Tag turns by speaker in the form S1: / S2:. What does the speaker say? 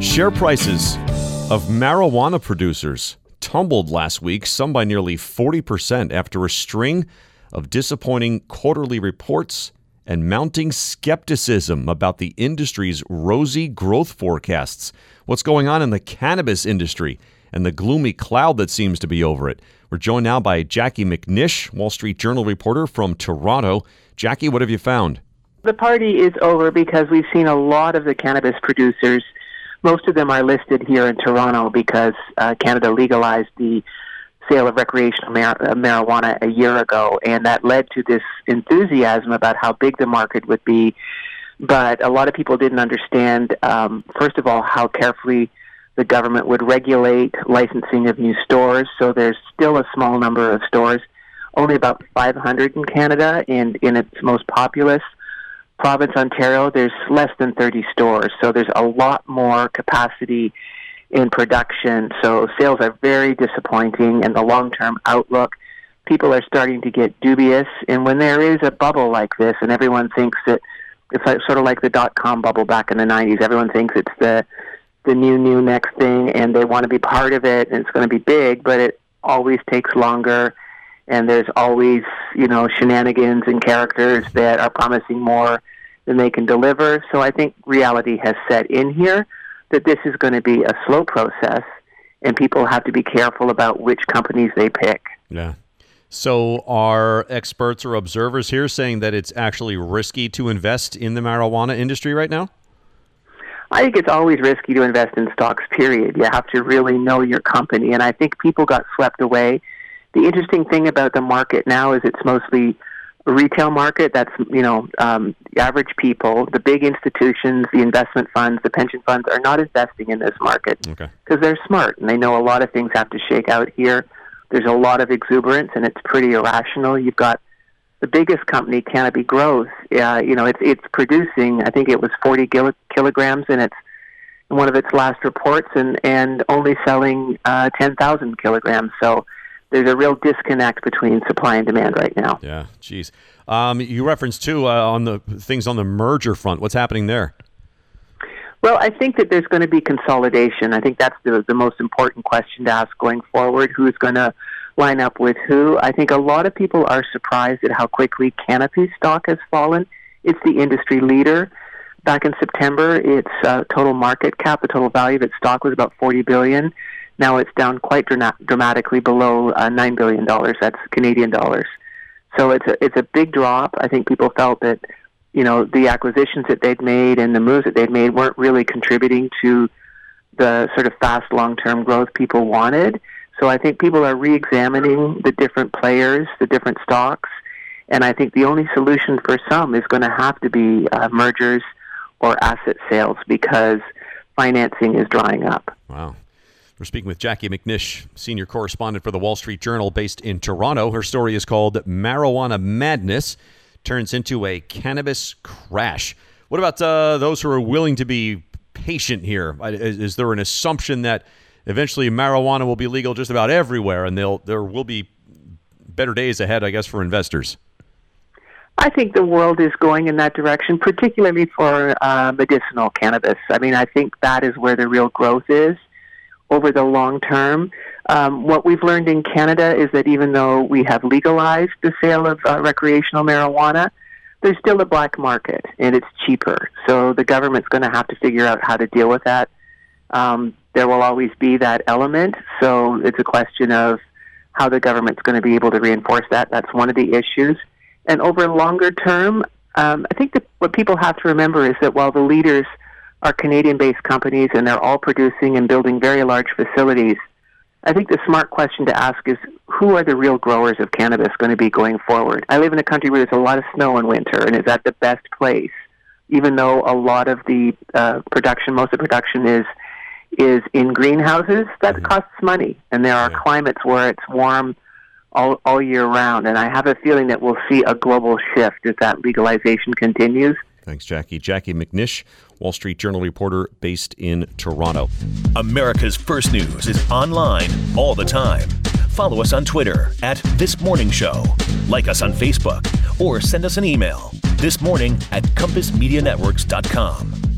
S1: Share prices of marijuana producers tumbled last week, some by nearly 40% after a string of disappointing quarterly reports and mounting skepticism about the industry's rosy growth forecasts. What's going on in the cannabis industry and the gloomy cloud that seems to be over it? We're joined now by Jackie McNish, Wall Street Journal reporter from Toronto. Jackie, what have you found?
S2: The party is over because we've seen a lot of the cannabis producers. Most of them are listed here in Toronto because Canada legalized the sale of recreational marijuana a year ago, and that led to this enthusiasm about how big the market would be. But a lot of people didn't understand, first of all, how carefully the government would regulate licensing of new stores. So there's still a small number of stores, only about 500 in Canada, and in its most populous province, Ontario, there's less than 30 stores. So there's a lot more capacity in production. So sales are very disappointing, and the long-term outlook, people are starting to get dubious. And when there is a bubble like this, and everyone thinks that it's like, sort of like the dot-com bubble back in the 90s, everyone thinks it's the new next thing, and they want to be part of it, and it's going to be big, but it always takes longer. And there's always, shenanigans and characters that are promising more than they can deliver. So I think reality has set in here that this is going to be a slow process, and people have to be careful about which companies they pick.
S1: Yeah. So are experts or observers here saying that it's actually risky to invest in the marijuana industry right now?
S2: I think it's always risky to invest in stocks, period. You have to really know your company, and I think people got swept away. The interesting thing about the market now is it's mostly a retail market. That's, average people. The big institutions, the investment funds, the pension funds are not investing in this market because they're smart and they know a lot of things have to shake out here. There's a lot of exuberance and it's pretty irrational. You've got the biggest company, Canopy Growth. It's producing, I think it was 40 kilograms in one of its last reports, and only selling 10,000 kilograms. So there's a real disconnect between supply and demand right now.
S1: Yeah, geez. You referenced, too, on the things on the merger front. What's happening there?
S2: Well, I think that there's going to be consolidation. I think that's the most important question to ask going forward. Who's going to line up with who? I think a lot of people are surprised at how quickly Canopy stock has fallen. It's the industry leader. Back in September, its total market cap, the total value of its stock was about $40 billion. Now it's down quite dramatically below $9 billion. That's Canadian dollars. So it's a big drop. I think people felt that, the acquisitions that they'd made and the moves that they'd made weren't really contributing to the sort of fast long-term growth people wanted. So I think people are re-examining the different players, the different stocks, and I think the only solution for some is going to have to be mergers or asset sales because financing is drying up.
S1: Wow. We're speaking with Jackie McNish, senior correspondent for the Wall Street Journal based in Toronto. Her story is called Marijuana Madness Turns into a Cannabis Crash. What about those who are willing to be patient here? Is there an assumption that eventually marijuana will be legal just about everywhere and there will be better days ahead, I guess, for investors?
S2: I think the world is going in that direction, particularly for medicinal cannabis. I mean, I think that is where the real growth is over the long term. What we've learned in Canada is that even though we have legalized the sale of recreational marijuana, there's still a black market, and it's cheaper. So the government's going to have to figure out how to deal with that. There will always be that element, so it's a question of how the government's going to be able to reinforce that. That's one of the issues. And over longer term, I think that what people have to remember is that while the leaders are Canadian-based companies and they're all producing and building very large facilities, I think the smart question to ask is, who are the real growers of cannabis going to be going forward? I live in a country where there's a lot of snow in winter, and is that the best place? Even though a lot of the most of the production is in greenhouses, that costs money. And there are climates where it's warm all year round. And I have a feeling that we'll see a global shift as that legalization continues.
S1: Thanks, Jackie. Jackie McNish, Wall Street Journal reporter based in Toronto.
S3: America's First News is online all the time. Follow us on Twitter @ThisMorningShow. Like us on Facebook or send us an email thismorning@compassmedianetworks.com.